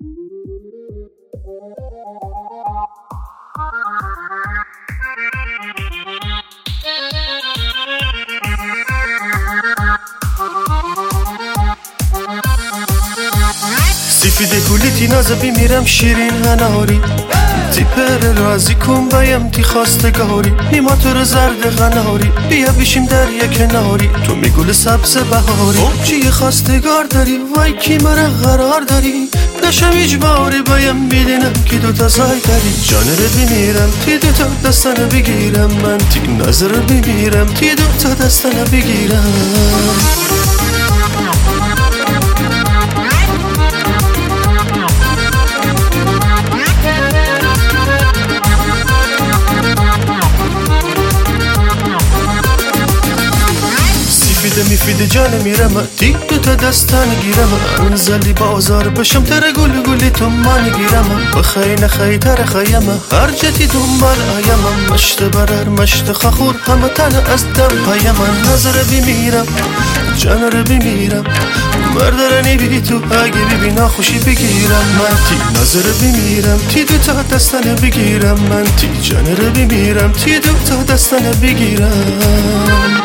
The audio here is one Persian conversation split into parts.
سفید گولیتی نازه بیمیرم شیرین هناری تی پر رازی کن بایم تی خواستگاری نیما تو رو زرد غناری بیا بشیم در یک کناری تو می گل سبز بهاری چی خواستگار داری وای کی مرا قرار داری نشم اجباری بایم بیدینم که دوتا زای داری جان رو بیمیرم تی دوتا دستان بگیرم من تی نظر بیمیرم تی دوتا دستان بگیرم میفیده جان میرم تی دوتا دستان گیرم انزلی بازار بشم تر گل گلی تو من گیرم بخی نخی تر خیم هر جتی دنبال آیم مشت برر مشت خخور همه تن از دم پایم نظر بیمیرم جان رو بیمیرم مردرنی بی تو اگه ببینا خوشی بگیرم من تی نظر بیمیرم تی دوتا دستان بگیرم من تی جان رو بیمیرم تی دوتا دستان بگیرم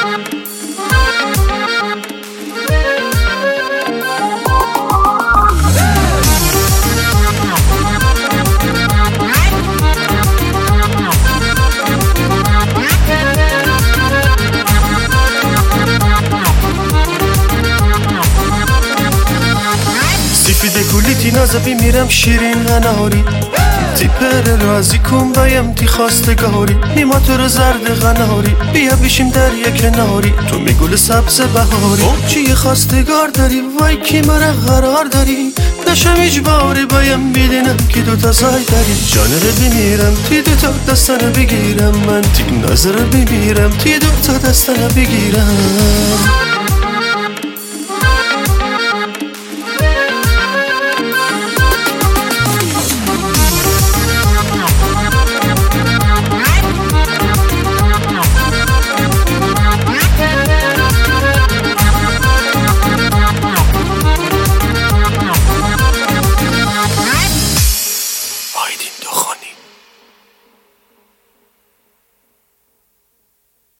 سفید گولیتی نازه بیمیرم شیرین هناری تی پر رازی کن بایم تی خواستگاری نیما تو رو زرد غناری بیا بشیم در یک کناری تو می گل سبز بهاری چی خواستگار داری وای کی مرا قرار داری نشم اجباری بایم بیدینم که دوتا زای داری جان رو بیمیرم تی دوتا دستان بگیرم من تی نظر بیمیرم تی دوتا دستان بگیرم